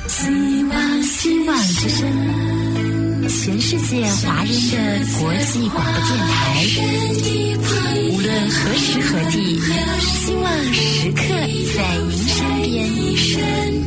希望之声，全世界华人的国际广播电台，无论何时何地，希望时刻在您身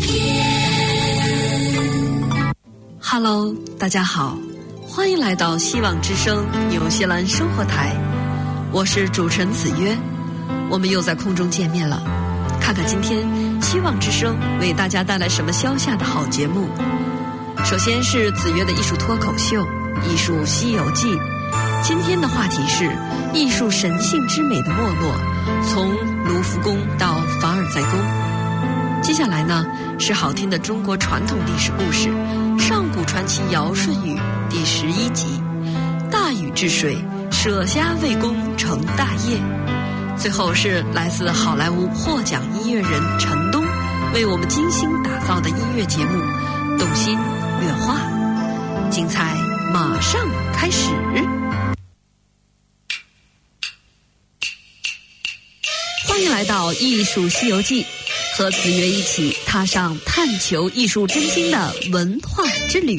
边。 Hello， 大家好，欢迎来到希望之声纽西兰生活台，我是主持人子曰，我们又在空中见面了。看看今天希望之声为大家带来什么消夏的好节目。首先是子曰的艺术脱口秀《艺术西游记》，今天的话题是艺术神性之美的没落，从卢浮宫到凡尔赛宫。接下来呢是好听的中国传统历史故事《上古传奇尧舜禹》第11集，大禹治水，舍家为公成大业。最后是来自好莱坞获奖音乐人陈东为我们精心打造的音乐节目《动心乐话》，精彩马上开始。欢迎来到艺术西游记，和子曰一起踏上探求艺术真经的文化之旅。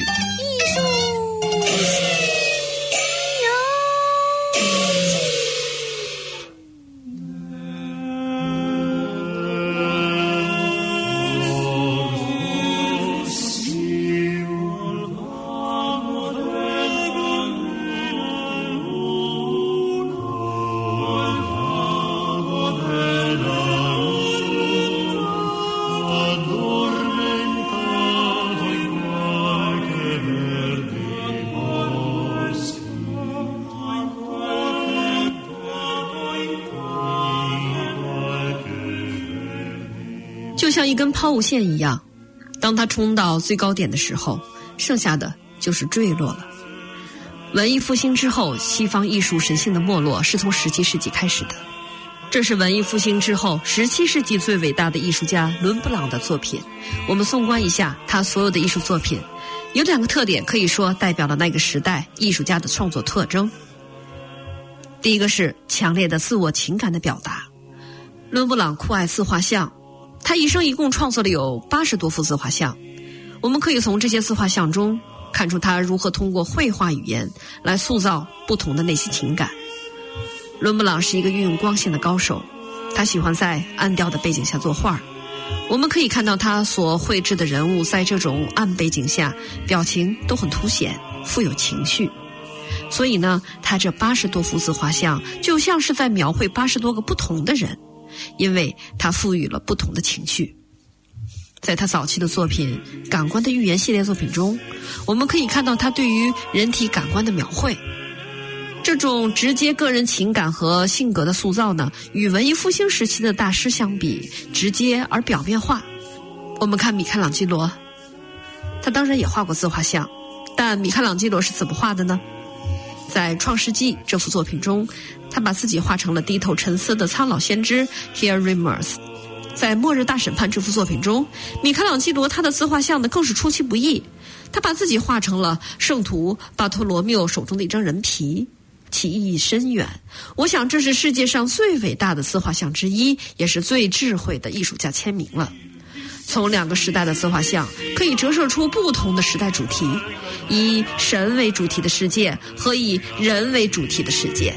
就像一根抛物线一样，当它冲到最高点的时候，剩下的就是坠落了。文艺复兴之后，西方艺术神性的没落是从17世纪开始的。这是文艺复兴之后17世纪最伟大的艺术家伦勃朗的作品。我们纵观一下他所有的艺术作品，有2个特点可以说代表了那个时代艺术家的创作特征。第一个是强烈的自我情感的表达。伦勃朗酷爱自画像，他一生一共创作了有80多幅自画像。我们可以从这些自画像中看出他如何通过绘画语言来塑造不同的内心情感。伦勃朗是一个运用光线的高手，他喜欢在暗调的背景下作画。我们可以看到他所绘制的人物在这种暗背景下表情都很凸显，富有情绪。所以呢，他这80多幅自画像就像是在描绘80多个不同的人，因为他赋予了不同的情绪。在他早期的作品《感官的寓言》系列作品中，我们可以看到他对于人体感官的描绘。这种直接个人情感和性格的塑造呢，与文艺复兴时期的大师相比，直接而表面化。我们看米开朗基罗，他当然也画过自画像，但米开朗基罗是怎么画的呢？在《创世纪》这幅作品中，他把自己画成了低头沉思的苍老先知 Hieronymus。 在《末日大审判》这幅作品中，米开朗基罗他的自画像呢更是出其不意，他把自己画成了圣徒巴托罗缪手中的一张人皮，其意义深远。我想这是世界上最伟大的自画像之一，也是最智慧的艺术家签名了。从2个时代的自画像可以折射出不同的时代主题，以神为主题的世界和以人为主题的世界。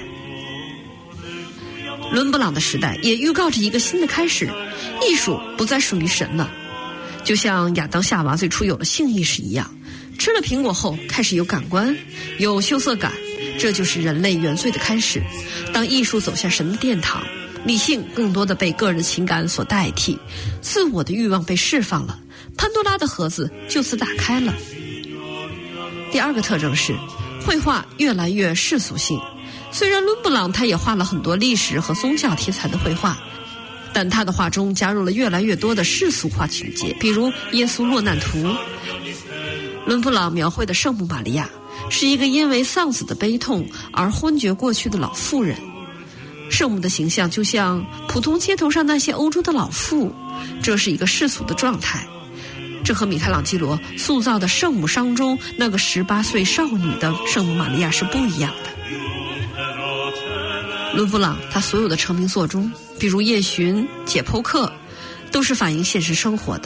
伦勃朗的时代也预告着一个新的开始，艺术不再属于神了。就像亚当夏娃最初有了性意识一样，吃了苹果后开始有感官，有羞涩感，这就是人类原罪的开始。当艺术走向神的殿堂，理性更多的被个人情感所代替，自我的欲望被释放了，潘多拉的盒子就此打开了。第2个特征是绘画越来越世俗性。虽然伦勃朗他也画了很多历史和宗教题材的绘画，但他的画中加入了越来越多的世俗化情节，比如耶稣落难图。伦勃朗描绘的圣母玛利亚是一个因为丧子的悲痛而昏厥过去的老妇人，圣母的形象就像普通街头上那些欧洲的老妇，这是一个世俗的状态。这和米开朗基罗塑造的圣母伤中那个18岁少女的圣母玛利亚是不一样的。伦勃朗他所有的成名作中，比如夜巡、解剖课，都是反映现实生活的，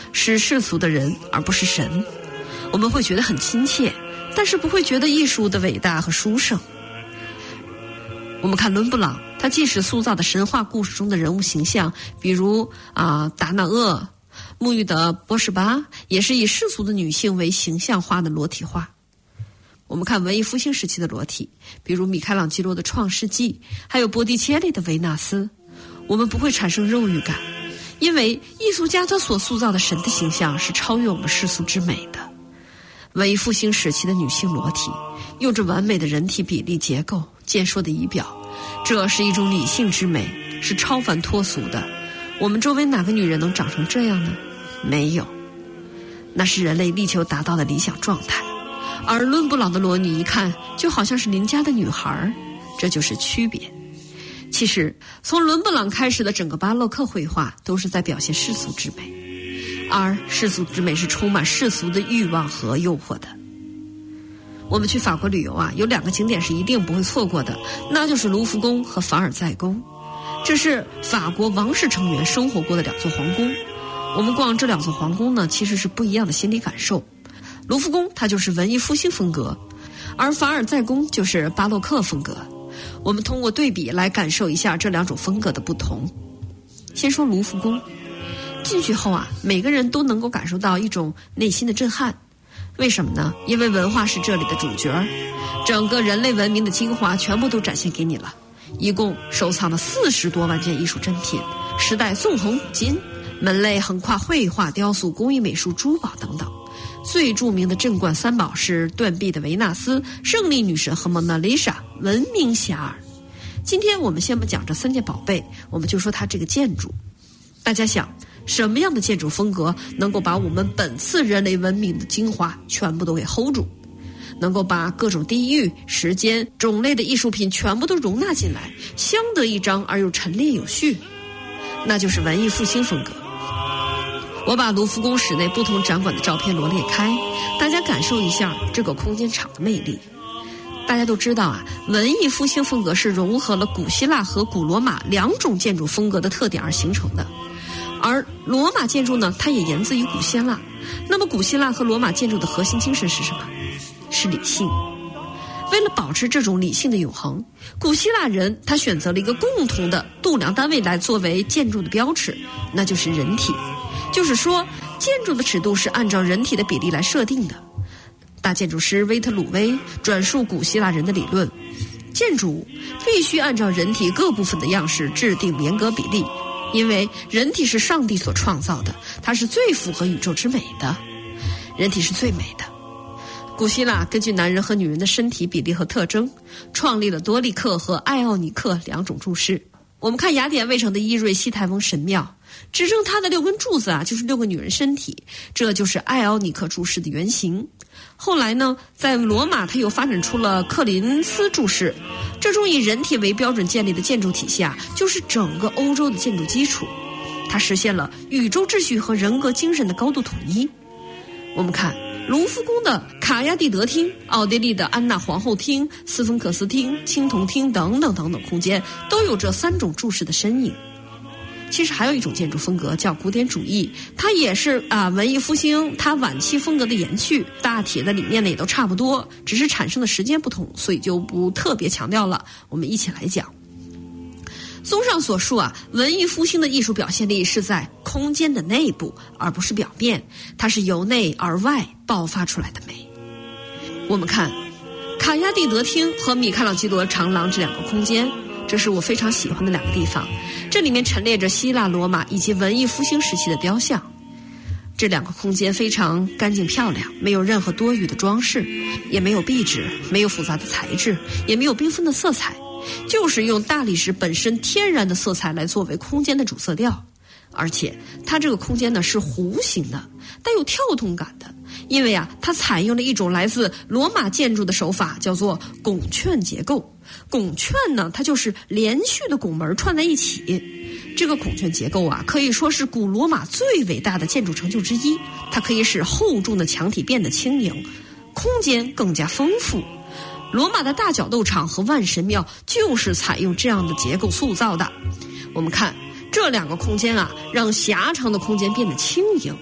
是世俗的人，而不是神。我们会觉得很亲切，但是不会觉得艺术的伟大和殊胜。我们看伦勃朗，他既是塑造的神话故事中的人物形象，比如达那厄、沐浴的波士巴，也是以世俗的女性为形象化的裸体画。我们看文艺复兴时期的裸体，比如米开朗基罗的《创世纪》，还有波提切利的《维纳斯》，我们不会产生肉欲感，因为艺术家他所塑造的神的形象是超越我们世俗之美的。文艺复兴时期的女性裸体，有着完美的人体比例结构、健硕的仪表，这是一种理性之美，是超凡脱俗的。我们周围哪个女人能长成这样呢？没有，那是人类力求达到的理想状态。而伦勃朗的裸女一看就好像是邻家的女孩，这就是区别。其实从伦勃朗开始的整个巴洛克绘画都是在表现世俗之美，而世俗之美是充满世俗的欲望和诱惑的。我们去法国旅游有2个景点是一定不会错过的，那就是卢浮宫和凡尔赛宫。这是法国王室成员生活过的2座皇宫。我们逛这2座皇宫呢，其实是不一样的心理感受。卢浮宫它就是文艺复兴风格，而凡尔赛宫就是巴洛克风格。我们通过对比来感受一下这2种风格的不同。先说卢浮宫，进去后每个人都能够感受到一种内心的震撼。为什么呢？因为文化是这里的主角，整个人类文明的精华全部都展现给你了。一共收藏了40多万件艺术珍品，时代纵横古今，门类横跨绘画、雕塑、工艺美术、珠宝等等。最著名的镇馆3宝是断臂的维纳斯、胜利女神和蒙娜丽莎，闻名遐迩。今天我们先不讲这3件宝贝，我们就说它这个建筑。大家想，什么样的建筑风格能够把我们本次人类文明的精华全部都给 hold 住，能够把各种地域、时间、种类的艺术品全部都容纳进来，相得益彰而又陈列有序？那就是文艺复兴风格。我把卢浮宫室内不同展馆的照片罗列开，大家感受一下这个空间场的魅力。大家都知道文艺复兴风格是融合了古希腊和古罗马2种建筑风格的特点而形成的。而罗马建筑呢，它也源自于古希腊。那么古希腊和罗马建筑的核心精神是什么？是理性。为了保持这种理性的永恒，古希腊人他选择了一个共同的度量单位来作为建筑的标尺，那就是人体。就是说，建筑的尺度是按照人体的比例来设定的。大建筑师威特鲁威转述古希腊人的理论，建筑物必须按照人体各部分的样式制定严格比例，因为人体是上帝所创造的，它是最符合宇宙之美的，人体是最美的。古希腊根据男人和女人的身体比例和特征，创立了多利克和艾奥尼克2种柱式。我们看雅典卫城的伊瑞西泰翁神庙，支撑它的6根柱子就是6个女人身体，这就是艾奥尼克柱式的原型。后来呢，在罗马它又发展出了克林斯柱式，这种以人体为标准建立的建筑体系就是整个欧洲的建筑基础，它实现了宇宙秩序和人格精神的高度统一。我们看卢浮宫的卡亚蒂德厅、奥地利的安娜皇后厅、斯芬克斯厅、青铜厅等等等等空间都有这3种柱式的身影。其实还有一种建筑风格叫古典主义，它也是文艺复兴它晚期风格的延续，大体的理念呢也都差不多，只是产生的时间不同，所以就不特别强调了。我们一起来讲。综上所述文艺复兴的艺术表现力是在空间的内部，而不是表面，它是由内而外爆发出来的美。我们看卡亚蒂德厅和米开朗基罗长廊这2个空间，这是我非常喜欢的2个地方。这里面陈列着希腊、罗马以及文艺复兴时期的雕像。这2个空间非常干净漂亮，没有任何多余的装饰，也没有壁纸，没有复杂的材质，也没有缤纷的色彩，就是用大理石本身天然的色彩来作为空间的主色调。而且它这个空间呢是弧形的，带有跳动感的，因为它采用了一种来自罗马建筑的手法，叫做拱券结构。拱券呢，它就是连续的拱门串在一起。这个拱券结构可以说是古罗马最伟大的建筑成就之一。它可以使厚重的墙体变得轻盈，空间更加丰富。罗马的大角斗场和万神庙就是采用这样的结构塑造的。我们看这2个空间让狭长的空间变得轻盈，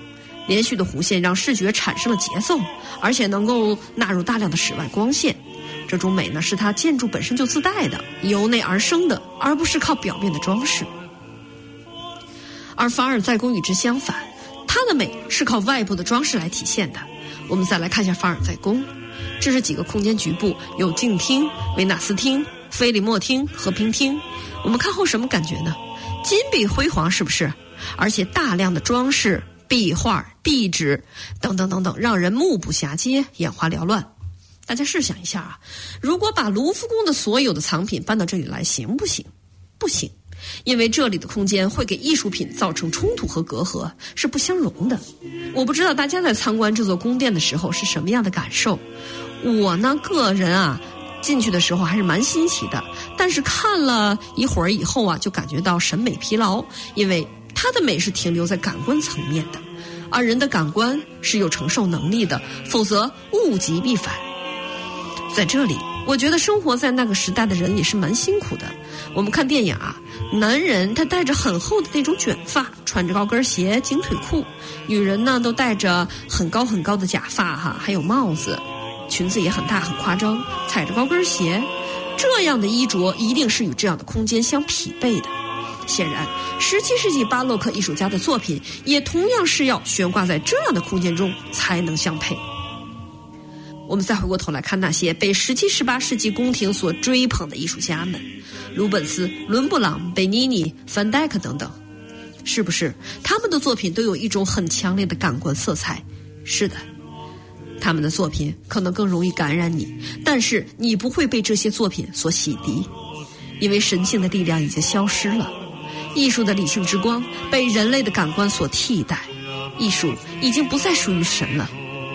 连续的弧线让视觉产生了节奏，而且能够纳入大量的室外光线。这种美呢，是它建筑本身就自带的，由内而生的，而不是靠表面的装饰。而凡尔赛宫与之相反，它的美是靠外部的装饰来体现的。我们再来看一下凡尔赛宫，这是几个空间局部，有镜厅、维纳斯厅、菲利莫厅、和平厅。我们看后什么感觉呢？金碧辉煌，是不是？而且大量的装饰、壁画、壁纸等等等等，让人目不暇接，眼花缭乱。大家试想一下啊，如果把卢浮宫的所有的藏品搬到这里来，行不行？不行，因为这里的空间会给艺术品造成冲突和隔阂，是不相容的。我不知道大家在参观这座宫殿的时候是什么样的感受。我呢，个人啊，进去的时候还是蛮新奇的，但是看了一会儿以后啊，就感觉到审美疲劳，因为它的美是停留在感官层面的，而人的感官是有承受能力的，否则物极必反。在这里，我觉得生活在那个时代的人也是蛮辛苦的。我们看电影啊，男人他戴着很厚的那种卷发，穿着高跟鞋、紧腿裤；女人呢都戴着很高很高的假发还有帽子，裙子也很大很夸张，踩着高跟鞋。这样的衣着一定是与这样的空间相匹配的。显然17世纪巴洛克艺术家的作品也同样是要悬挂在这样的空间中才能相配。我们再回过头来看那些被17、18世纪宫廷所追捧的艺术家们，鲁本斯、伦勃朗、贝尼尼、范戴克等等，是不是他们的作品都有一种很强烈的感官色彩？是的，他们的作品可能更容易感染你，但是你不会被这些作品所洗涤，因为神性的力量已经消失了，艺术的理性之光被人类的感官所替代，艺术已经不再属于神了。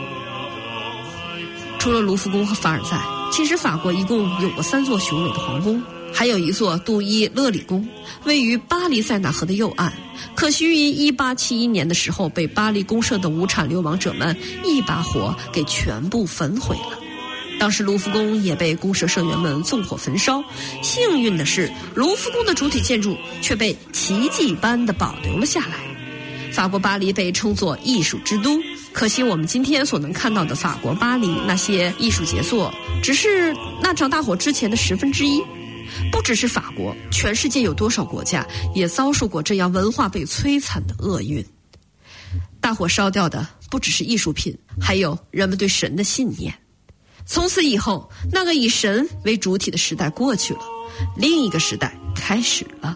除了卢浮宫和凡尔赛，其实法国一共有过3座雄伟的皇宫，还有一座杜伊勒里宫，位于巴黎塞纳河的右岸。可惜于1871年的时候，被巴黎公社的无产流氓者们一把火给全部焚毁了。当时卢浮宫也被公社社员们纵火焚烧，幸运的是，卢浮宫的主体建筑却被奇迹般的保留了下来。法国巴黎被称作艺术之都，可惜我们今天所能看到的法国巴黎那些艺术杰作，只是那场大火之前的1/10。不只是法国，全世界有多少国家也遭受过这样文化被摧残的厄运。大火烧掉的不只是艺术品，还有人们对神的信念。从此以后，那个以神为主体的时代过去了，另一个时代开始了。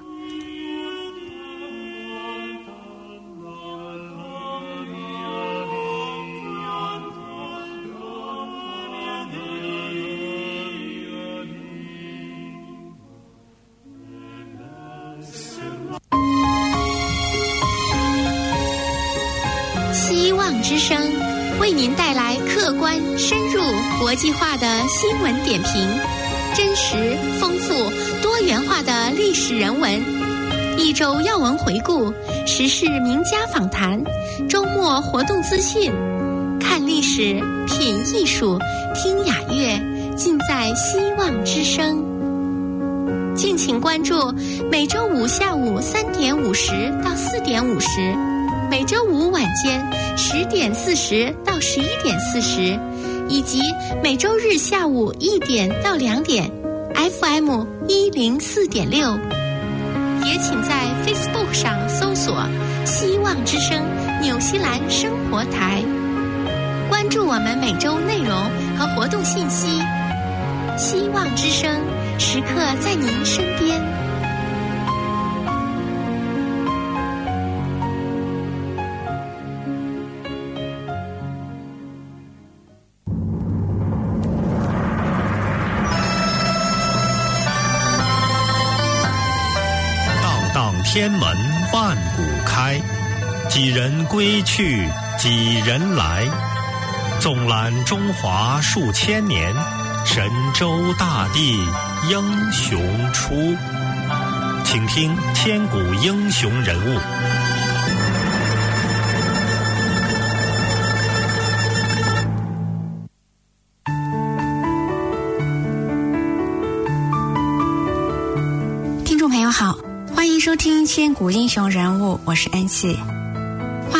希望之声为您带来客观、深入、国际化的新闻点评，真实、丰富、多元化的历史人文，一周要闻回顾，时事名家访谈，周末活动资讯，看历史、品艺术、听雅乐，尽在希望之声。敬请关注每周五下午3点50到4点50，每周五晚间10点40到11点40，以及每周日下午1点到2点 FM 104.6。也请在 Facebook 上搜索希望之声纽西兰生活台，关注我们每周内容和活动信息。希望之声时刻在您身边。 荡荡天门万古开，几人归去，几人来？纵览中华数千年，神州大地英雄出。请听千古英雄人物。 听众朋友好，欢迎收听千古英雄人物，我是安琪。话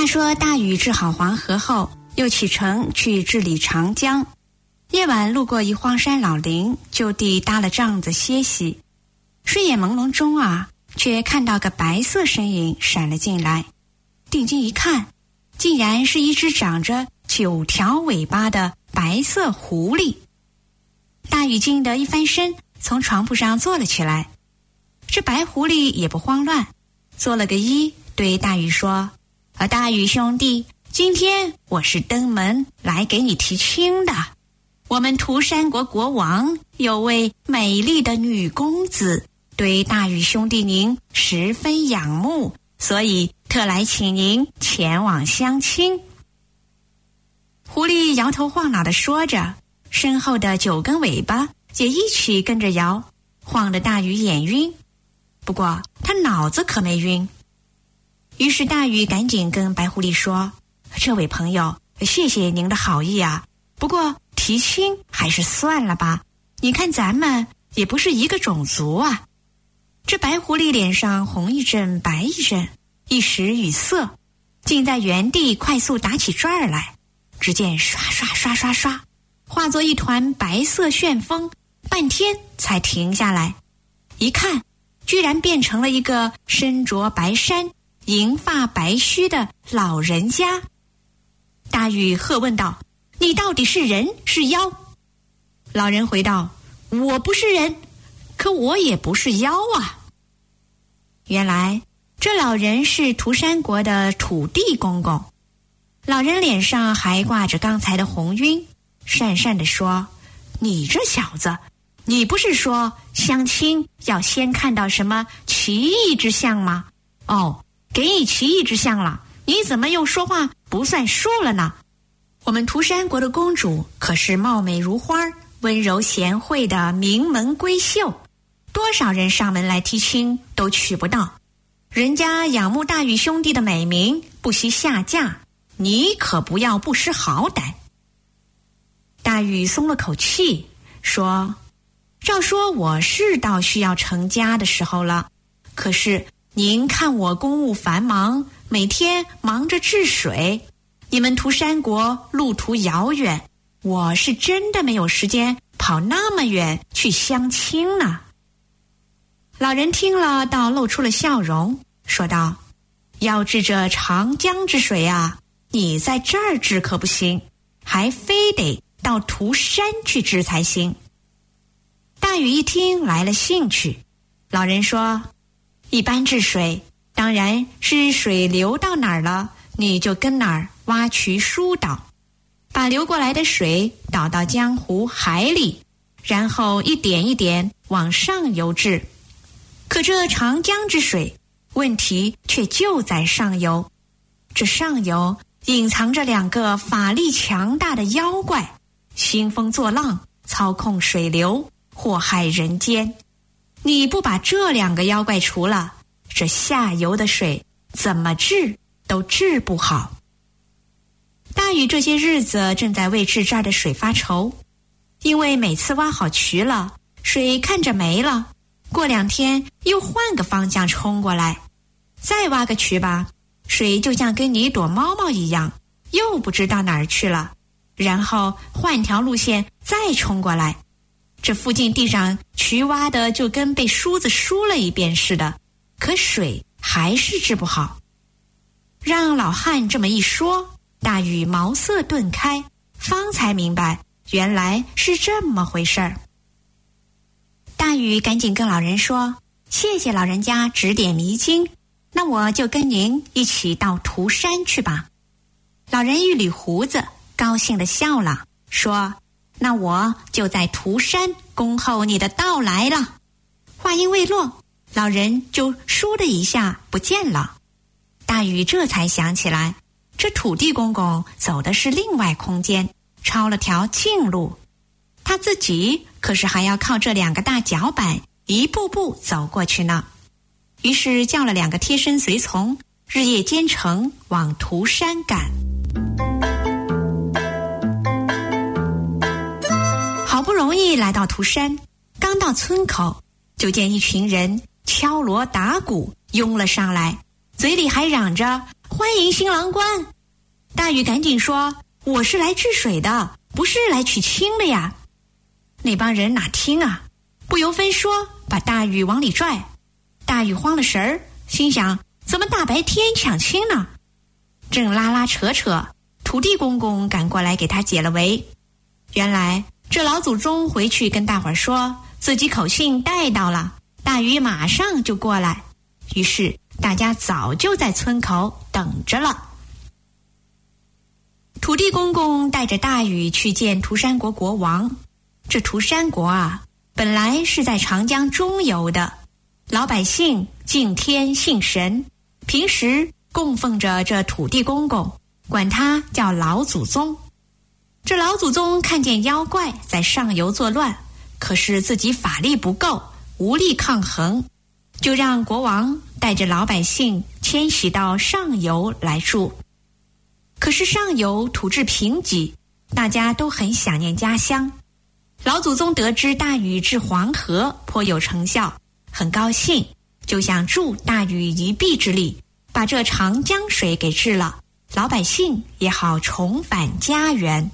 说大禹治好黄河后，又启程去治理长江。夜晚路过一荒山老林，就地搭了帐子歇息。睡眼朦胧中却看到个白色身影闪了进来。定睛一看，竟然是一只长着9条尾巴的白色狐狸。大禹惊得一翻身，从床铺上坐了起来。这白狐狸也不慌乱，做了个揖，对大禹说：大禹兄弟，今天我是登门来给你提亲的。我们涂山国国王有位美丽的女公子，对大禹兄弟您十分仰慕，所以特来请您前往相亲。狐狸摇头晃脑地说着，身后的9根尾巴也一起跟着摇，晃得大禹眼晕。不过他脑子可没晕。于是大禹赶紧跟白狐狸说：这位朋友，谢谢您的好意不过提亲还是算了吧，你看咱们也不是一个种族这白狐狸脸上红一阵白一阵，一时语塞，竟在原地快速打起转儿来。只见刷刷刷刷刷，化作一团白色旋风，半天才停下来。一看，居然变成了一个身着白衫、银发白须的老人家。大禹喝问道：你到底是人是妖？老人回道：我不是人，可我也不是妖原来这老人是涂山国的土地公公。老人脸上还挂着刚才的红晕，讪讪地说：你这小子，你不是说相亲要先看到什么奇异之象吗？给你奇异之象了，你怎么又说话不算数了呢？我们涂山国的公主可是貌美如花、温柔贤惠的名门闺秀，多少人上门来提亲都娶不到。人家仰慕大禹兄弟的美名，不惜下嫁，你可不要不识好歹。大禹松了口气，说：照说我是到需要成家的时候了，可是您看我公务繁忙，每天忙着治水，你们涂山国路途遥远，我是真的没有时间跑那么远去相亲呢。老人听了倒露出了笑容，说道：要治这长江之水你在这儿治可不行，还非得到涂山去治才行。大禹一听来了兴趣。老人说：一般治水当然是水流到哪儿了，你就跟哪儿挖渠疏导，把流过来的水导到江湖海里，然后一点一点往上游治。可这长江之水，问题却就在上游。这上游隐藏着2个法力强大的妖怪，兴风作浪，操控水流，祸害人间。你不把这2个妖怪除了，这下游的水怎么治都治不好。大禹这些日子正在为治这儿的水发愁，因为每次挖好渠了，水看着没了，过2天又换个方向冲过来，再挖个渠吧，水就像跟你躲猫猫一样，又不知道哪儿去了，然后换条路线再冲过来。这附近地上渠挖的就跟被梳子梳了一遍似的，可水还是治不好。让老汉这么一说，大禹茅塞顿开，方才明白原来是这么回事儿。大禹赶紧跟老人说：谢谢老人家指点迷津，那我就跟您一起到涂山去吧。老人一捋胡子，高兴地笑了，说：那我就在涂山恭候你的到来了。话音未落，老人就倏的一下不见了。大禹这才想起来，这土地公公走的是另外空间，抄了条近路，他自己可是还要靠这2个大脚板一步步走过去呢。于是叫了2个贴身随从，日夜兼程往涂山赶。好不容易来到涂山，刚到村口，就见一群人敲锣打鼓拥了上来，嘴里还嚷着： 欢迎新郎官。大禹赶紧说，我是来治水的，不是来娶亲的呀。那帮人哪听啊，不由分说把大禹往里拽。大禹慌了神儿，心想怎么大白天抢亲呢？正拉拉扯扯，土地公公赶过来给他解了围。原来这老祖宗回去跟大伙儿说自己口信带到了，大禹马上就过来。于是大家早就在村口等着了。土地公公带着大禹去见涂山国国王。这涂山国啊，本来是在长江中游的，老百姓敬天信神，平时供奉着这土地公公，管他叫老祖宗。这老祖宗看见妖怪在上游作乱，可是自己法力不够，无力抗衡，就让国王带着老百姓迁徙到上游来住。可是上游土质贫瘠，大家都很想念家乡。老祖宗得知大禹治黄河颇有成效，很高兴，就想助大禹一臂之力，把这长江水给治了，老百姓也好重返家园。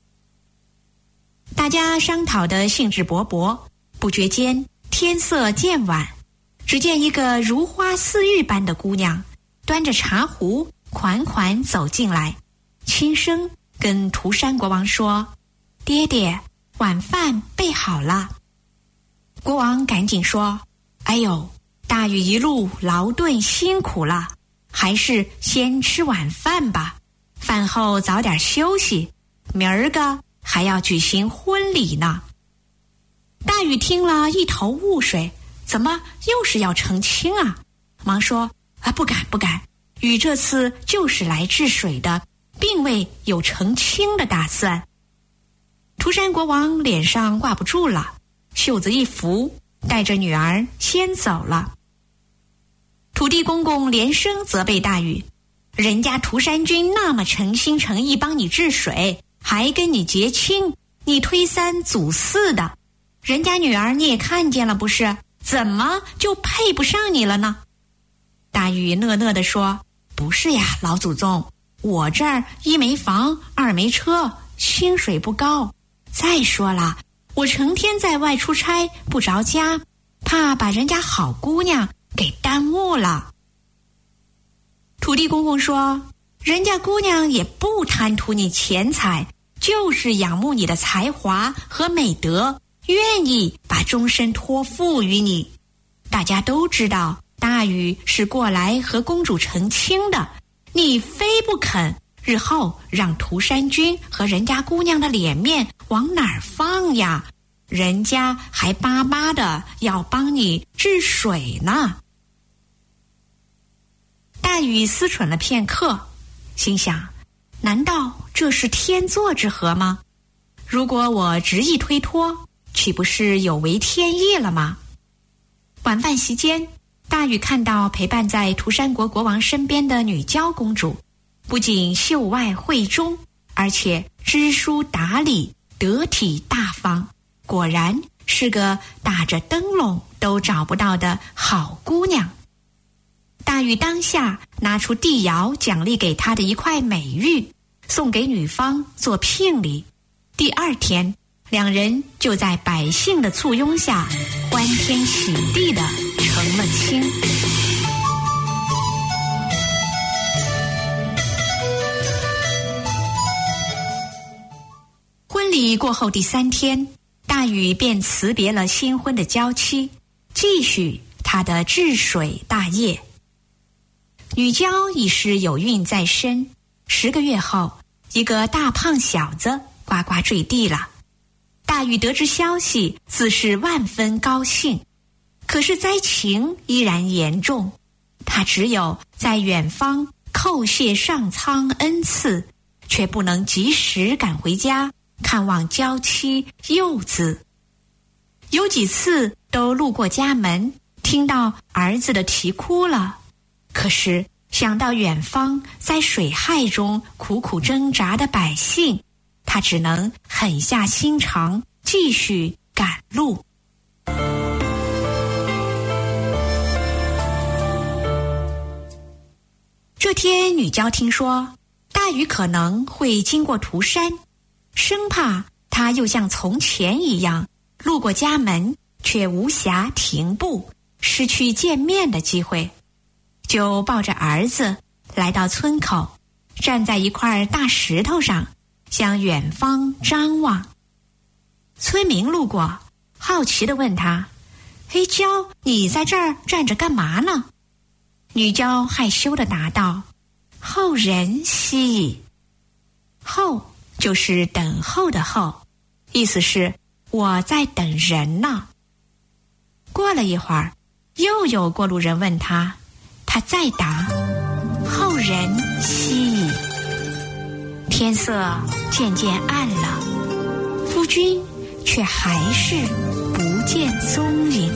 大家商讨得兴致勃勃，不觉间天色渐晚，只见一个如花似玉般的姑娘端着茶壶款款走进来，轻声跟涂山国王说，爹爹，晚饭备好了。国王赶紧说，哎呦，大禹一路劳顿辛苦了，还是先吃晚饭吧，饭后早点休息，明儿个还要举行婚礼呢。大禹听了一头雾水，怎么又是要成亲啊？忙说，不敢，禹这次就是来治水的，并未有成亲的打算。涂山国王脸上挂不住了，袖子一拂，带着女儿先走了。土地公公连声责备大禹，人家涂山君那么诚心诚意帮你治水，还跟你结亲，你推三阻四的，人家女儿你也看见了不是，怎么就配不上你了呢？大禹讷讷地说，不是呀，老祖宗，我这儿一没房，二没车，薪水不高，再说了，我成天在外出差不着家，怕把人家好姑娘给耽误了。土地公公说，人家姑娘也不贪图你钱财，就是仰慕你的才华和美德，愿意把终身托付于你。大家都知道大禹是过来和公主成亲的，你非不肯，日后让涂山君和人家姑娘的脸面往哪儿放呀？人家还巴巴的要帮你治水呢。大禹思忖了片刻，心想，难道这是天作之合吗？如果我执意推脱，岂不是有违天意了吗？晚饭席间，大禹看到陪伴在涂山国国王身边的女娇公主，不仅秀外慧中，而且知书达理，得体大方，果然是个打着灯笼都找不到的好姑娘。大禹当下拿出帝尧奖励给他的一块美玉，送给女方做聘礼。第二天，两人就在百姓的簇拥下，欢天喜地的成了亲。婚礼过后第3天，大禹便辞别了新婚的娇妻，继续他的治水大业。女娇已是有孕在身，10个月后，一个大胖小子呱呱坠地了。大禹得知消息，自是万分高兴，可是灾情依然严重，他只有在远方叩谢上苍恩赐，却不能及时赶回家看望娇妻幼子。有几次都路过家门，听到儿子的啼哭了，可是想到远方在水害中苦苦挣扎的百姓，他只能狠下心肠，继续赶路。 这天，女娇听说大禹可能会经过涂山，生怕他又像从前一样路过家门，却无暇停步，失去见面的机会，就抱着儿子来到村口，站在一块大石头上，向远方张望。村民路过，好奇地问他：“嘿娇，你在这儿站着干嘛呢？”女娇害羞地答道：“候人兮。”候就是等候的候，意思是我在等人呢。过了一会儿，又有过路人问他，他再答：“候人兮。”天色渐渐暗了，夫君却还是不见踪影。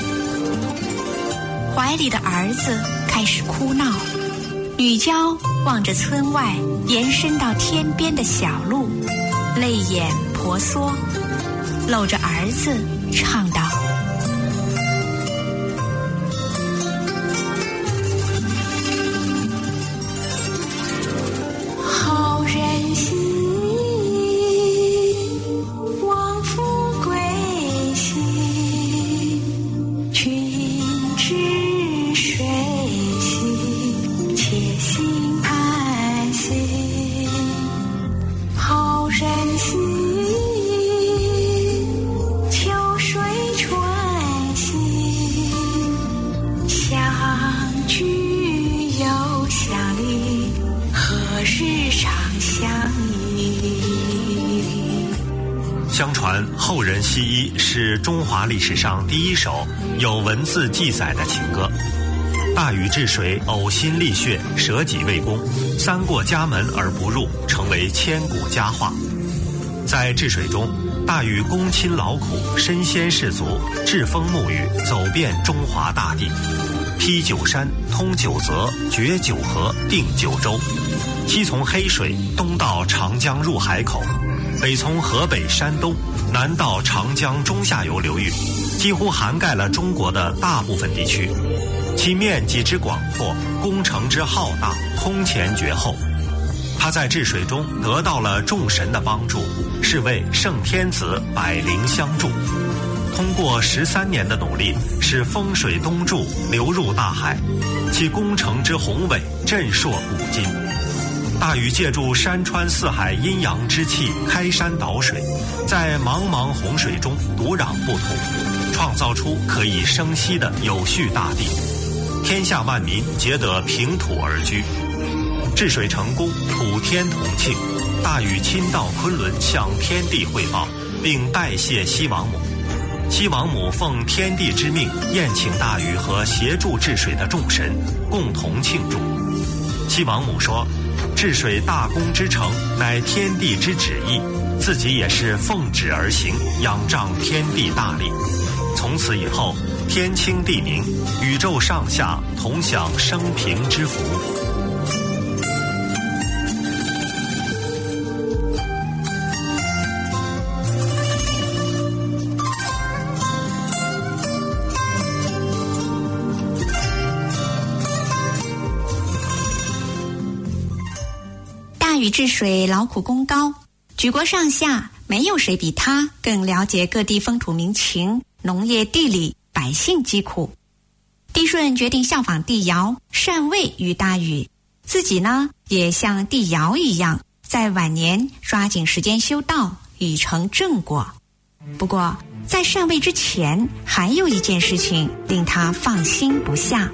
怀里的儿子开始哭闹，女娇望着村外延伸到天边的小路，泪眼婆娑，搂着儿子唱道：“好人兮，望夫归兮，君知水兮，且心安兮。好人兮，秋水传兮，相聚又相离，何日长相忆。” 相传《后人西医》是中华历史上第一首有文字记载的情歌。大禹治水呕心沥血，舍己为公，三过家门而不入，成为千古佳话。在治水中，大禹躬亲劳苦，身先士卒，栉风沐雨，走遍中华大地，披九山，通九泽，决九河，定九州。西从黑水，东到长江入海口，北从河北、山东，南到长江中下游流域，几乎涵盖了中国的大部分地区。其面积之广阔，工程之浩大，空前绝后。他在治水中得到了众神的帮助，是为圣天子百灵相助。通过13年的努力，使风水东注流入大海，其工程之宏伟，震烁古今。大禹借助山川四海阴阳之气，开山导水，在茫茫洪水中独壤不同，创造出可以生息的有序大地，天下万民皆得平土而居。治水成功，普天同庆。大禹亲到昆仑向天地汇报，并拜谢西王母。西王母奉天地之命，宴请大禹和协助治水的众神，共同庆祝。西王母说，治水大功之成，乃天地之旨意，自己也是奉旨而行，仰仗天地大力。从此以后，天清地明，宇宙上下同享生平之福。 大禹治水劳苦功高，举国上下没有谁比他更了解各地风土民情、农业地理、百姓疾苦。帝舜决定效仿帝尧，禅位于大禹，自己呢也像帝尧一样，在晚年抓紧时间修道，以成正果。不过在禅位之前，还有一件事情令他放心不下。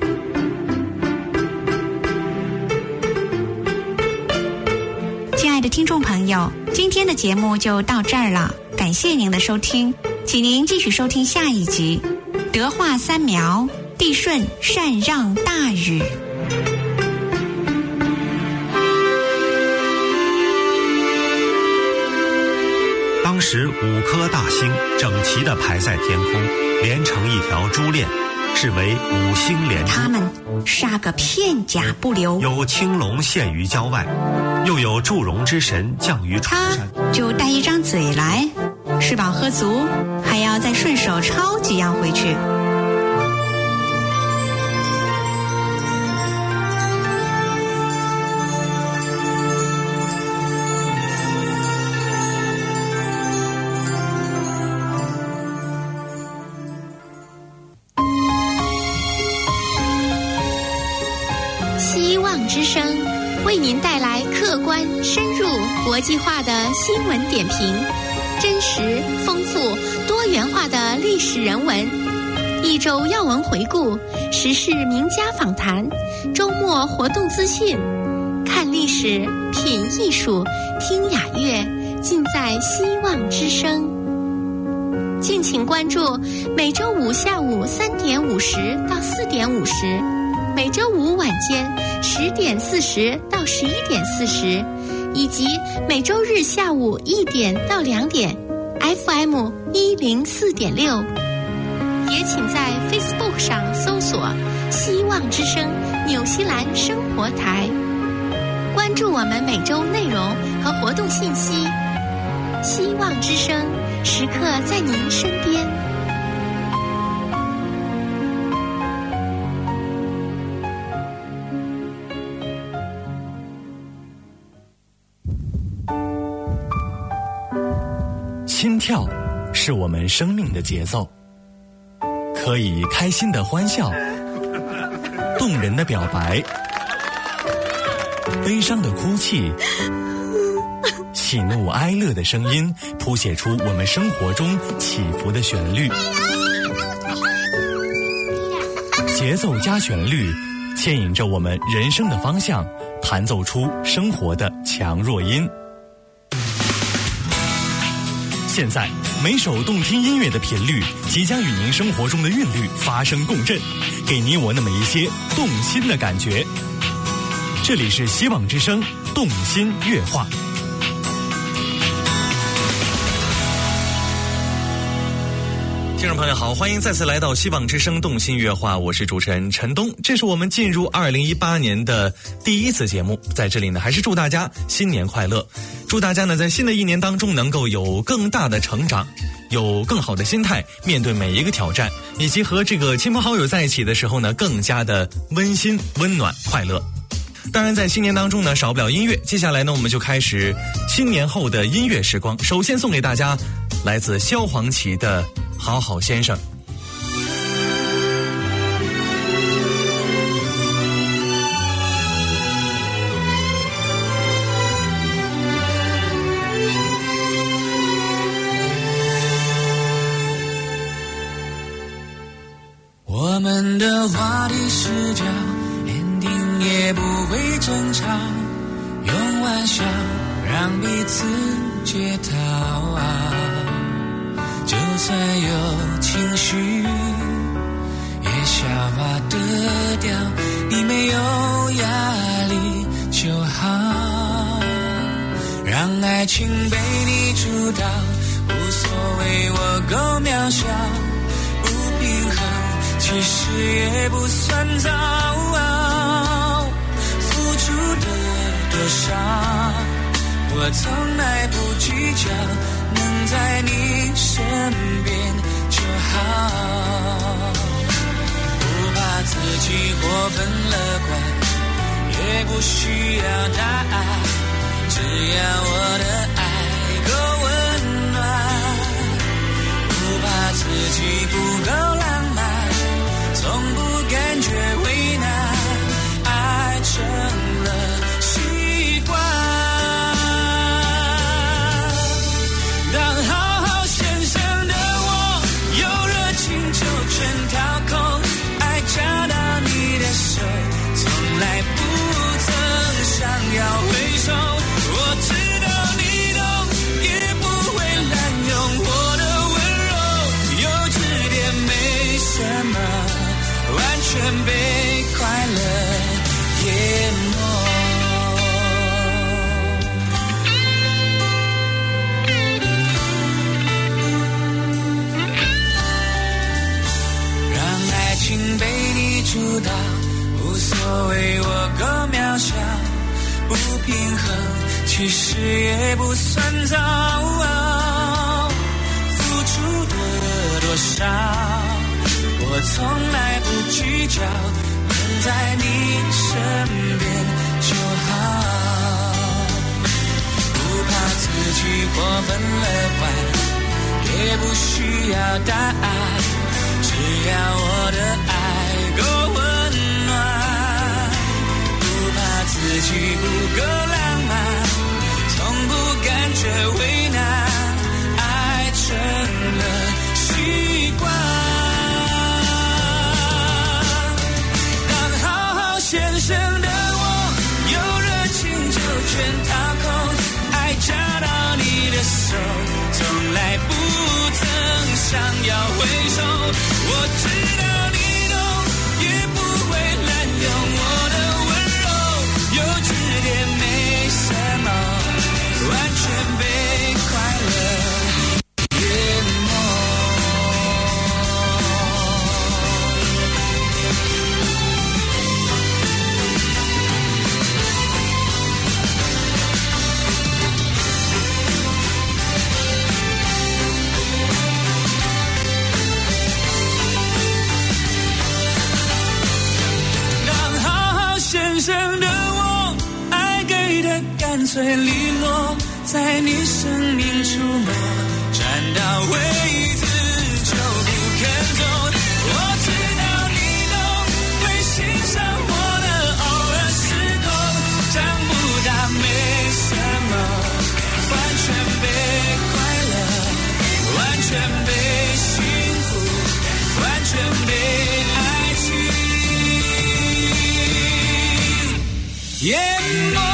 亲爱的听众朋友，今天的节目就到这儿了，感谢您的收听，请您继续收听下一集《德化三苗》，帝舜禅让大禹。 当时5颗大星整齐地排在天空，连成一条珠链，是为5星连珠。 他们杀个片甲不留， 有青龙现于郊外，又有祝融之神降于崇山。 他就带一张嘴来，吃饱喝足，还要再顺手抄几样回去。 您带来客观、深入、国际化的新闻点评，真实、丰富、多元化的历史人文，一周要闻回顾，时事名家访谈，周末活动资讯，看历史，品艺术，听雅乐，尽在希望之声。敬请关注每周五下午3点50到4点50，每周五晚间10点40到11点40，以及每周日下午1点到2点 FM 104.6。也请在 Facebook 上搜索希望之声纽西兰生活台，关注我们每周内容和活动信息。希望之声时刻在您身边。 心跳是我们生命的节奏，可以开心的欢笑，动人的表白，悲伤的哭泣，喜怒哀乐的声音谱写出我们生活中起伏的旋律。节奏加旋律，牵引着我们人生的方向，弹奏出生活的强弱音。现在，每首动听音乐的频率即将与您生活中的韵律发生共振，给你我那么一些动心的感觉。这里是希望之声动心乐话。听众朋友好，欢迎再次来到希望之声动心乐话，我是主持人陈东。这是我们进入2018年的第一次节目，在这里呢，还是祝大家新年快乐，祝大家呢在新的一年当中能够有更大的成长，有更好的心态面对每一个挑战，以及和这个亲朋好友在一起的时候呢，更加的温馨、温暖、快乐。当然在新年当中呢，少不了音乐。接下来呢，我们就开始新年后的音乐时光。首先送给大家来自萧煌奇的好好先生。 我们的话题视角也不会争吵，用玩笑让彼此解套，就算有情绪也消化得掉，你没有压力就好，让爱情被你主导，无所谓我够渺小，不平衡其实也不算糟，付出的多少我从来不计较，能在你身边就好，不怕自己过分乐观，也不需要答案，只要我的爱够温暖，不怕自己不够浪漫，从不感觉为难，爱成了习惯，当好好先生的我有热情就全掏空，爱抓到你的手从来不曾想要回首，我知道你懂，也不会滥用我的温柔，幼稚点没什么，完全被快乐淹没，让爱情被你主导，无所谓我够渺小，不平衡其实也不算糟，付出的多少我从来不计较，能在你身边就好，不怕自己过分乐观，也不需要答案，只要我的爱够温暖，不怕自自己不够浪漫，从不感觉为难，爱成了习惯。当好好先生的我有热情就全掏空，爱夹到你的手，从来不曾想要回首。我知道你懂，也不会滥用我的温柔，幼稚点没什么，完全被快乐淹没。当好好先生的我，爱给的干脆利落，在你生命出没，站到位置就不肯走。我知道你懂，会欣赏我的偶尔失控，长不大没什么，完全被快乐，完全被幸福，完全被爱情淹没。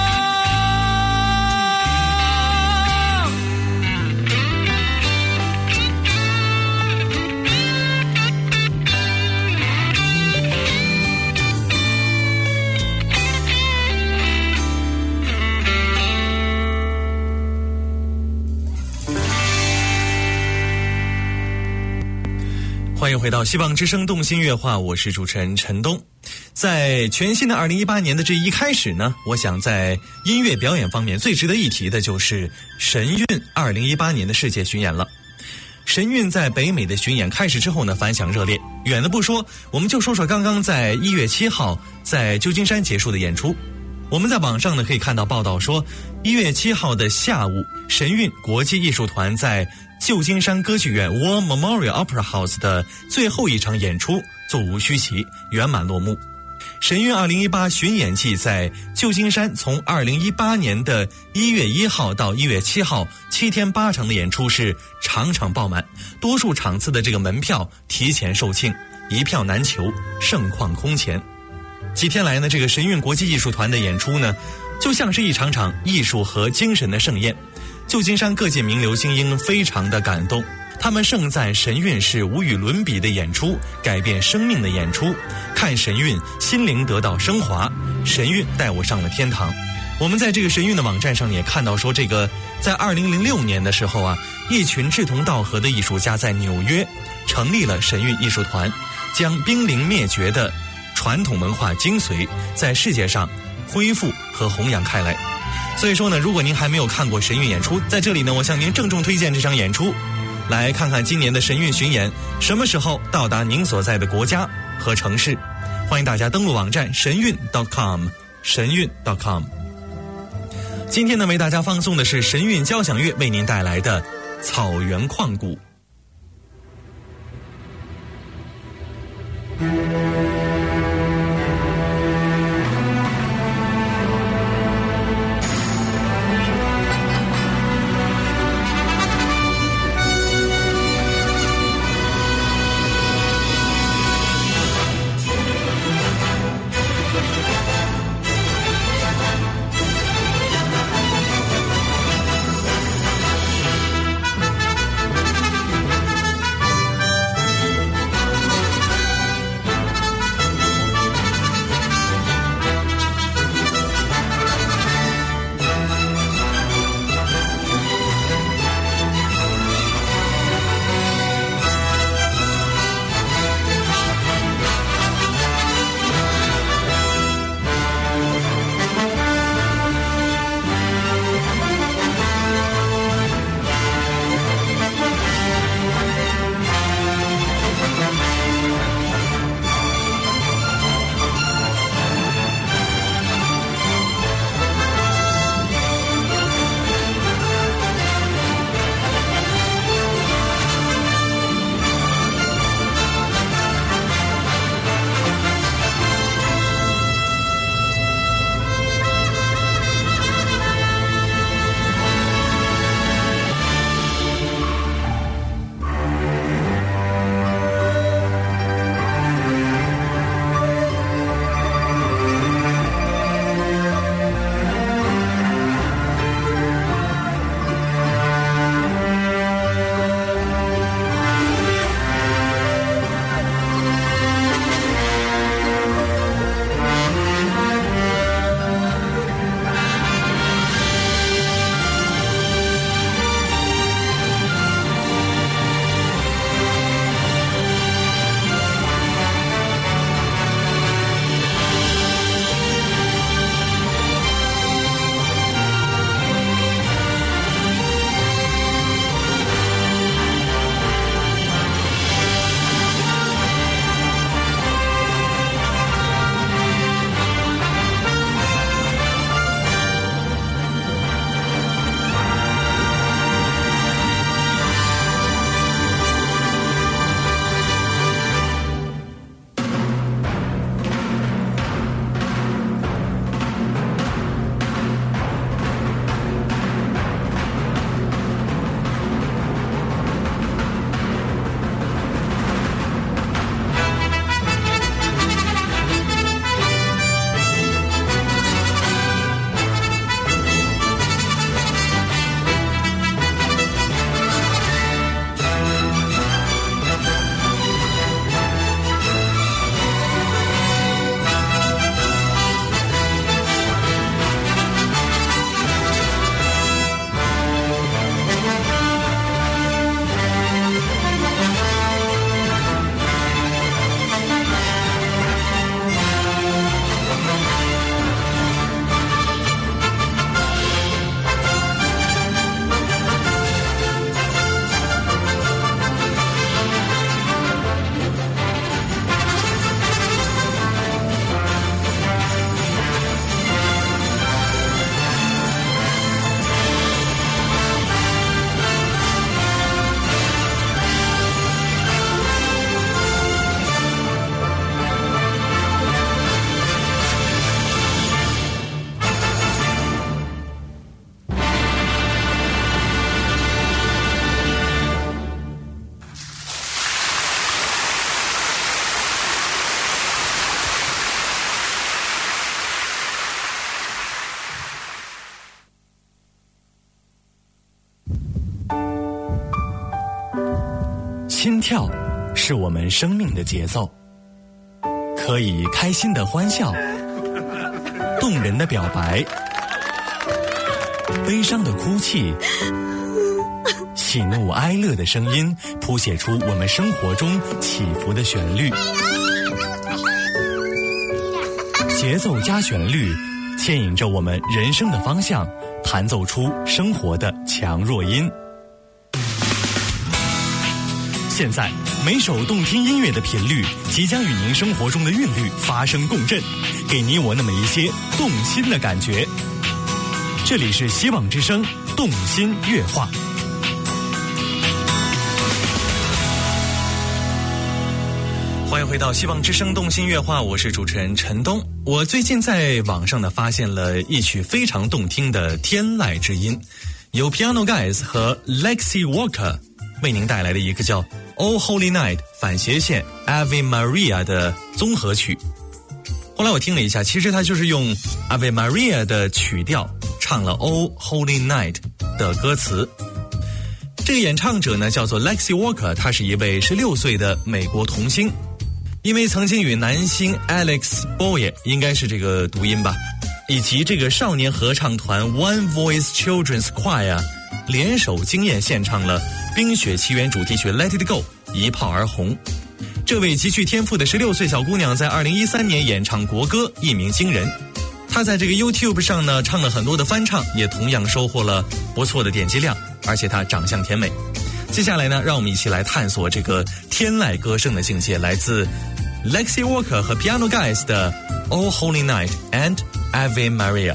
欢迎回到希望之声动心乐话，我是主持人陈东。在全新的2018年的这一开始呢，我想在音乐表演方面最值得一提的就是神韵2018年的世界巡演了。神韵在北美的巡演开始之后呢，反响热烈。远的不说，我们就说说刚刚在1月7号在旧金山结束的演出。我们在网上呢可以看到报道说，1月7号的下午，神韵国际艺术团在旧金山歌剧院 War Memorial Opera House 的最后一场演出座无虚席，圆满落幕。神韵2018巡演季在旧金山从2018年的1月1号到1月7号7天8场的演出是场场爆满，多数场次的这个门票提前售罄，一票难求，盛况空前。几天来呢，这个神韵国际艺术团的演出呢，就像是一场场艺术和精神的盛宴。旧金山各界名流精英非常的感动，他们盛赞神韵是无与伦比的演出，改变生命的演出，看神韵心灵得到升华，神韵带我上了天堂。我们在这个神韵的网站上也看到说，这个在2006年的时候啊，一群志同道合的艺术家在纽约成立了神韵艺术团，将濒临灭绝的传统文化精髓在世界上恢复和弘扬开来。所以说呢，如果您还没有看过神韵演出，在这里呢，我向您郑重推荐这场演出，来看看今年的神韵巡演什么时候到达您所在的国家和城市。欢迎大家登录网站神韵 .com 神韵 .com。 今天呢，为大家放送的是神韵交响乐为您带来的草原旷古。 心跳是我们生命的节奏，可以开心的欢笑，动人的表白，悲伤的哭泣，喜怒哀乐的声音谱写出我们生活中起伏的旋律。节奏加旋律，牵引着我们人生的方向，弹奏出生活的强弱音。现在，每首动听音乐的频率即将与您生活中的韵律发生共振，给你我那么一些动心的感觉。这里是希望之声动心乐话。 欢迎回到希望之声动心乐话，我是主持人陈东。我最近在网上呢发现了一曲非常动听的天籁之音，由 Piano Guys 和 Lexi Walker 为您带来的一个叫 Oh Holy Night 反斜线 Ave Maria 的综合曲。后来我听了一下，其实它就是用 Ave Maria 的曲调唱了 Oh Holy Night 的歌词。这个演唱者呢叫做 Lexi Walker， 他是一位16岁的美国童星。因为曾经与男星 Alex Boye 应该是这个读音吧，以及这个少年合唱团 One Voice Children's Choir 联手惊艳献唱了《冰雪奇缘》主题曲 Let It Go， 一炮而红。这位极具天赋的16岁小姑娘在2013年演唱国歌，一鸣惊人。她在这个 YouTube 上呢唱了很多的翻唱，也同样收获了不错的点击量，而且她长相甜美。接下来呢，让我们一起来探索这个天籁歌声的境界，来自 Lexi Walker 和 Piano Guys 的 Oh Holy Night and Ave Maria。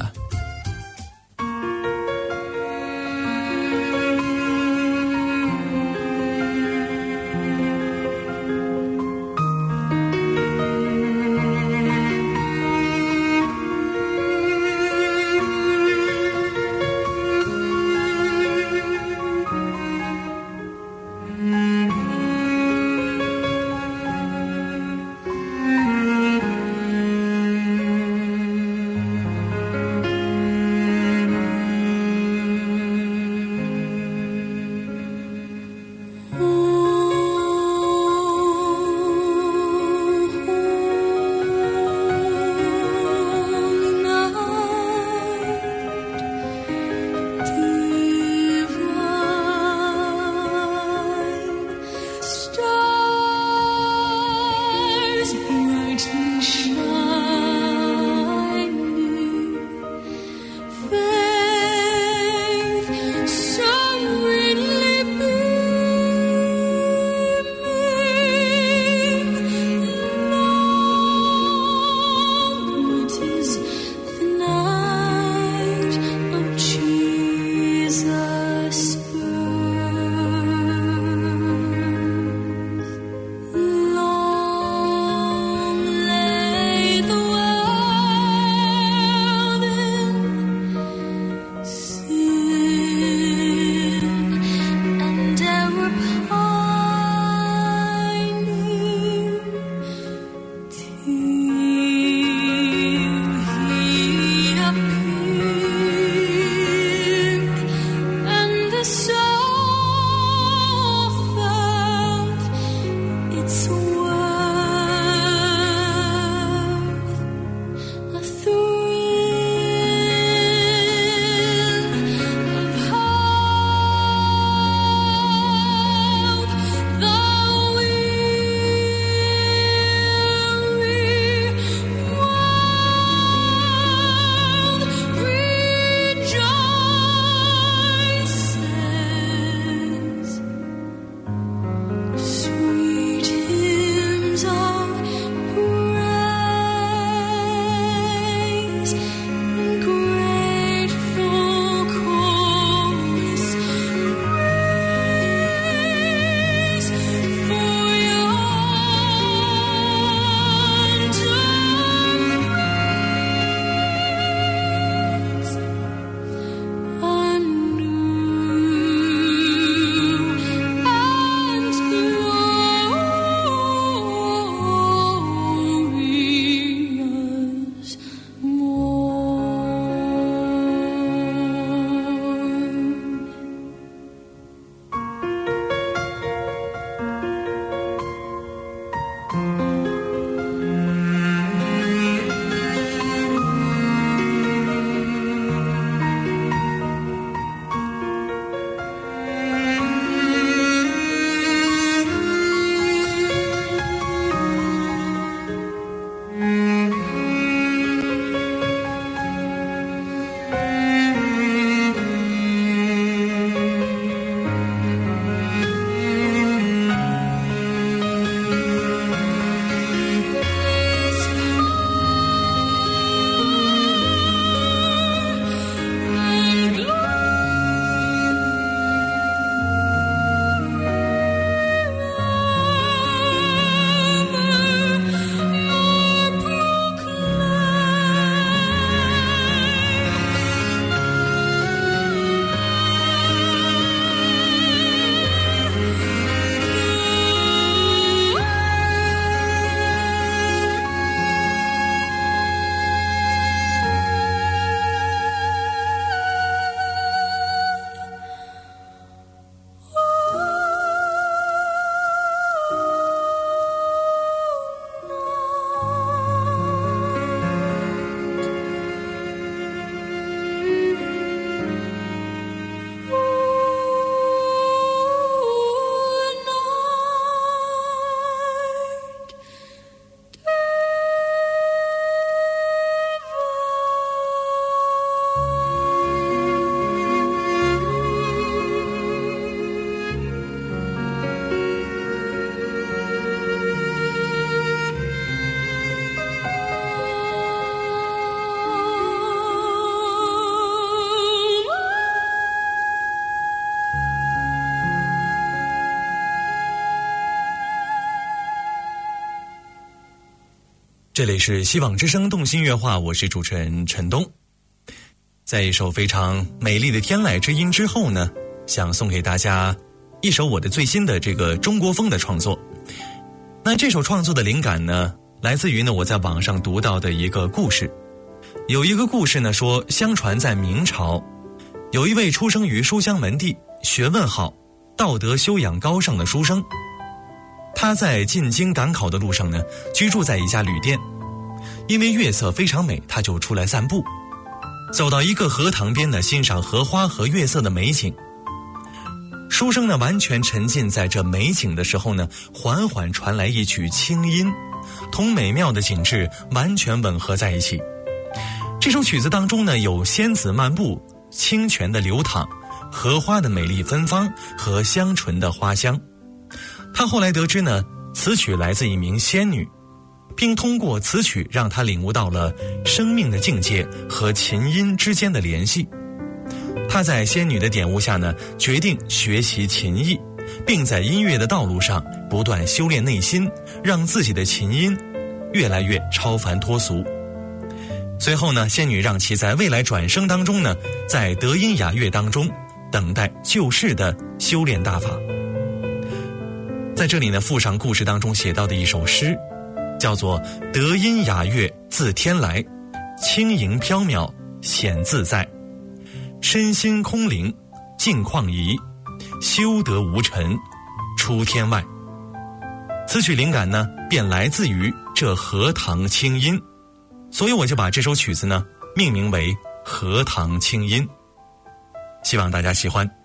这里是希望之声动心乐话，我是主持人陈东。在一首非常美丽的天籁之音之后呢，想送给大家一首我的最新的这个中国风的创作。那这首创作的灵感呢，来自于我在网上读到的一个故事。有一个故事呢说，相传在明朝，有一位出生于书香门第、学问好、道德修养高尚的书生。他在进京赶考的路上呢，居住在一家旅店。因为月色非常美，他就出来散步，走到一个荷塘边呢，欣赏荷花和月色的美景。书生呢完全沉浸在这美景的时候呢，缓缓传来一曲清音，同美妙的景致完全吻合在一起。这首曲子当中呢，有仙子漫步、清泉的流淌、荷花的美丽芬芳和香醇的花香。他后来得知呢，此曲来自一名仙女，并通过此曲让他领悟到了生命的境界和琴音之间的联系。他在仙女的点悟下呢，决定学习琴艺，并在音乐的道路上不断修炼内心，让自己的琴音越来越超凡脱俗。随后呢，仙女让其在未来转生当中呢，在德音雅乐当中等待救世的修炼大法。在这里呢，附上故事当中写到的一首诗，叫做德音雅乐自天来，轻盈飘渺显自在，身心空灵净旷怡，修得无尘出天外。此曲灵感呢，便来自于这荷塘清音，所以我就把这首曲子呢命名为荷塘清音，希望大家喜欢。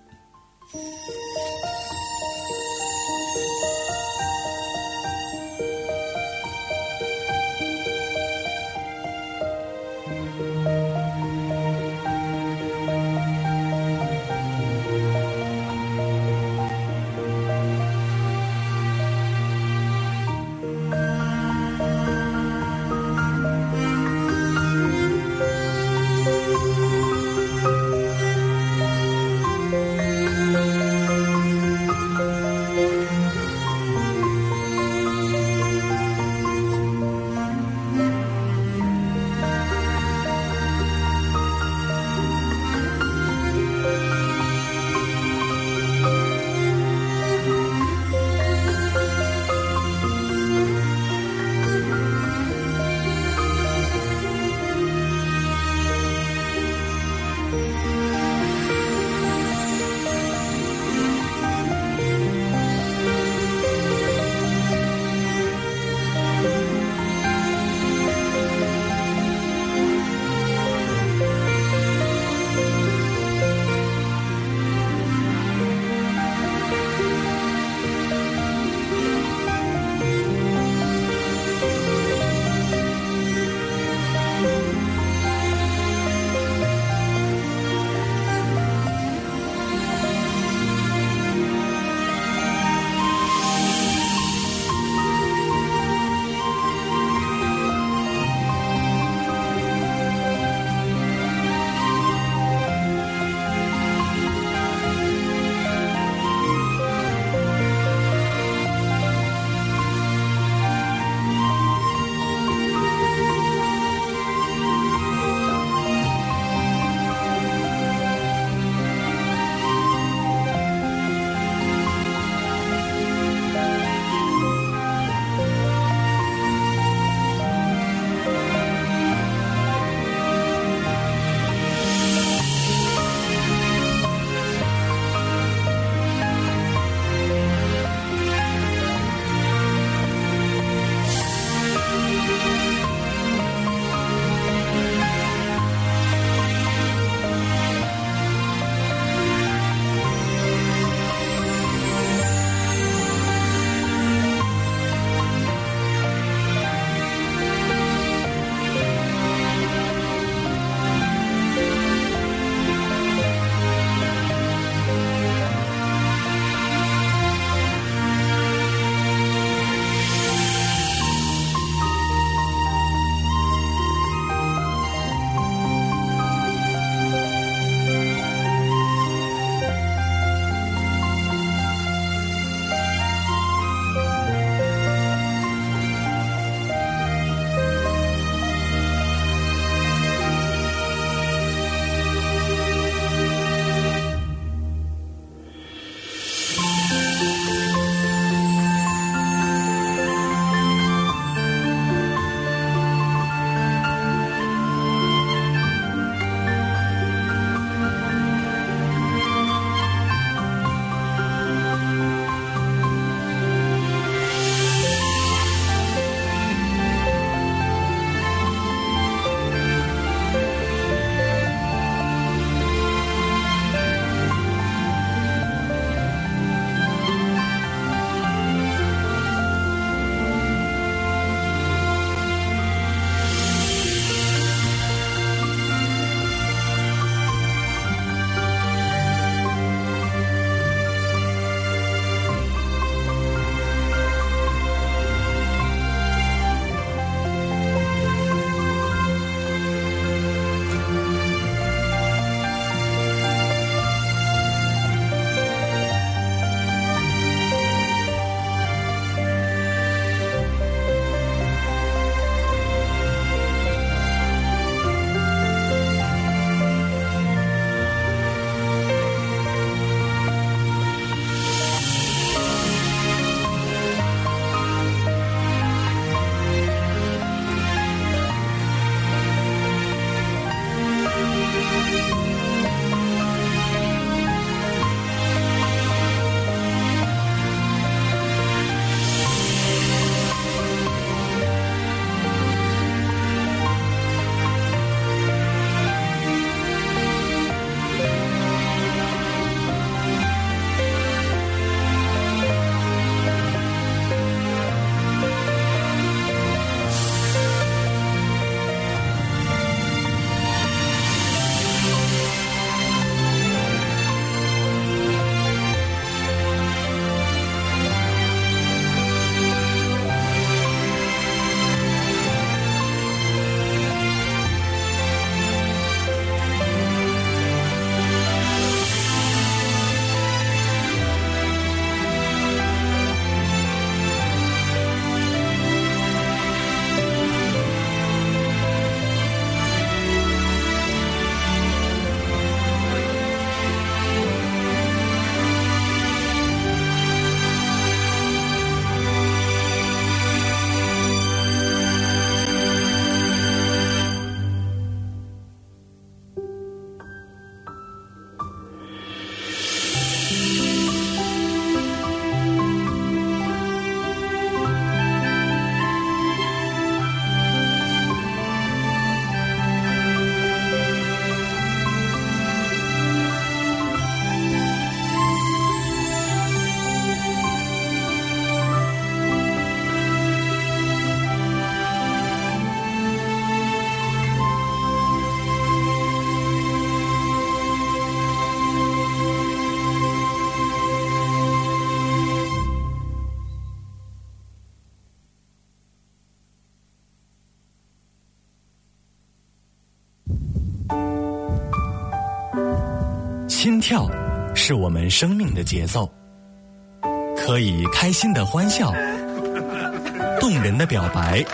俏，是我们生命的节奏。可以开心的欢笑，动人的表白，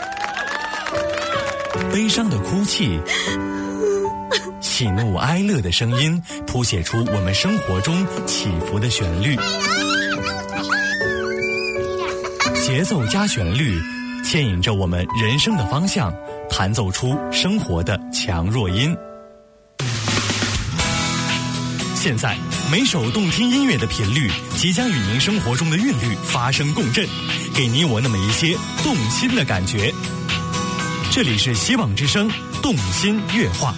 悲伤的哭泣，喜怒哀乐的声音，谱写出我们生活中起伏的旋律。节奏加旋律，牵引着我们人生的方向，弹奏出生活的强弱音。现在，每首动听音乐的频率即将与您生活中的韵律发生共振，给你我那么一些动心的感觉。这里是希望之声动心乐话。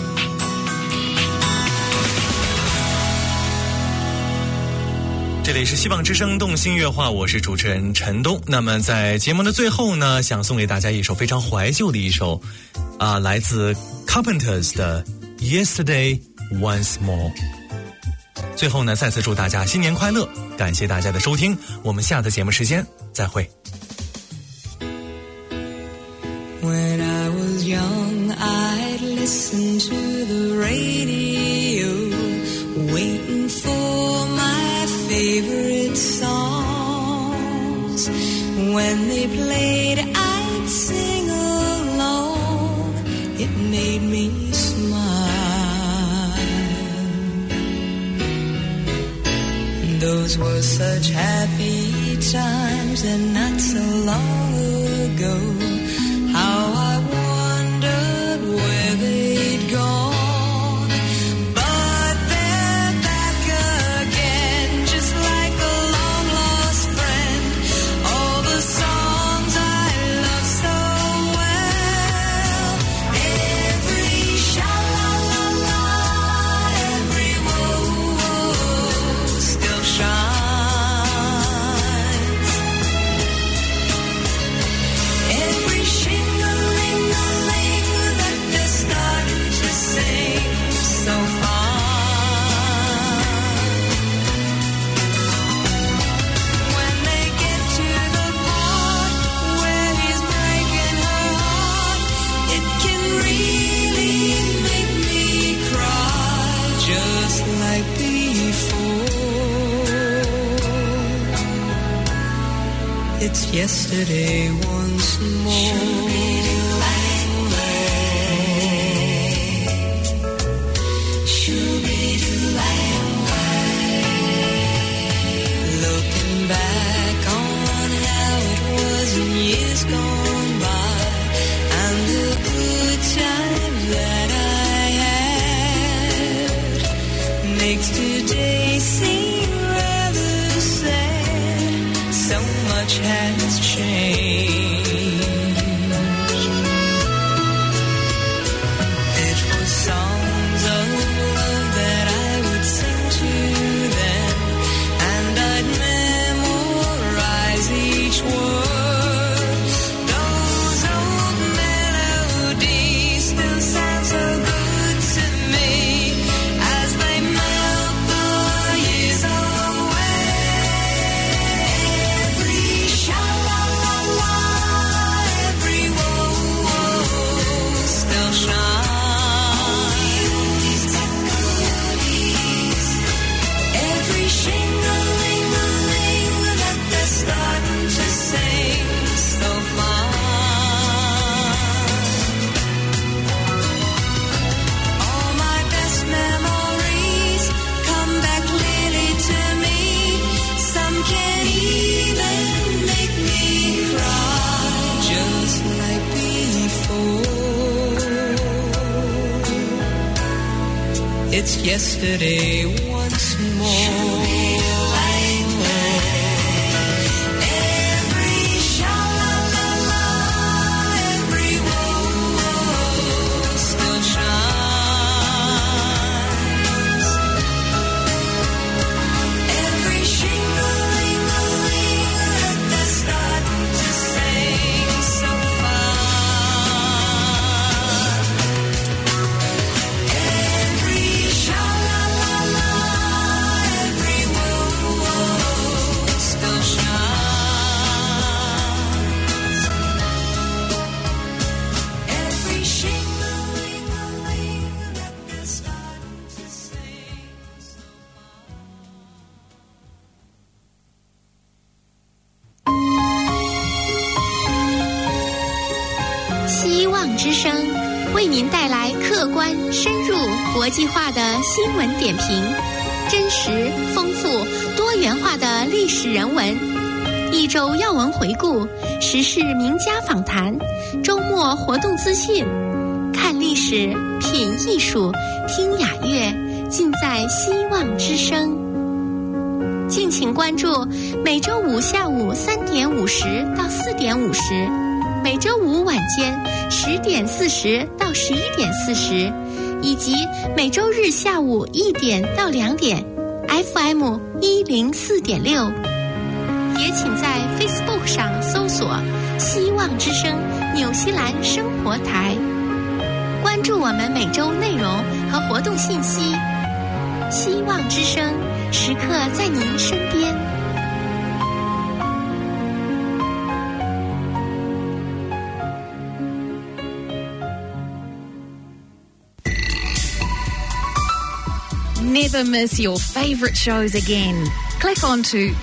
这里是希望之声动心乐话，我是主持人陈东。那么在节目的最后呢，想送给大家一首非常怀旧的一首来自 Carpenters 的 Yesterday Once More。最后呢，再次祝大家新年快乐，感谢大家的收听，我们下次节目时间再会。 When I was young, I'd listen to the radio, waiting for my favorite songs. When they played, I'd sing along. It made me smile. Those were such happy times, and not so long ago. How I wondered where they'd gone. But they're back again, just like a long-lost friend. All the songs I love so well. Every sha-la-la-la, every whoa-whoa still shines. Every shing-a-ling-a-ling that they're starting to sing so fine. When they get to the part where he's breaking her heart, it can really make me cry, just like before. It's yesterday once more. Looking back on how it was in years gone by, and the good times that I had, makes today seem rather sad. So much has changed. It was songs of love that I would sing to them, and I'd memorize each word. Those old melodies still sound so good to me as they melt the years away. Every sha-la-la-la, every whoa-whoa still shines. Every shing-a-ling-a-ling that they're starting to sing so fine. All my best memories come back clearly to me. Some can even make me cry, just like before. It's yesterday once more. Every sha-la-la-la, every whoa-whoa still shines. Every shing-a-ling-a-ling that they're starting to sing so fine. Every sha-la-la-la, 声为您带来客观、深入、国际化的新闻点评，真实、丰富、多元化的历史人文，一周要闻回顾，时事名家访谈，周末活动资讯，看历史，品艺术，听雅乐，尽在希望之声。敬请关注每周五下午3点50到4点50，每周五晚间10点40到11点40，以及每周日下午1点到2点 FM 104.6。也请在 Facebook 上搜索希望之声纽西兰生活台，关注我们每周内容和活动信息。希望之声时刻在您身边。 Never miss your favourite shows again. Click on to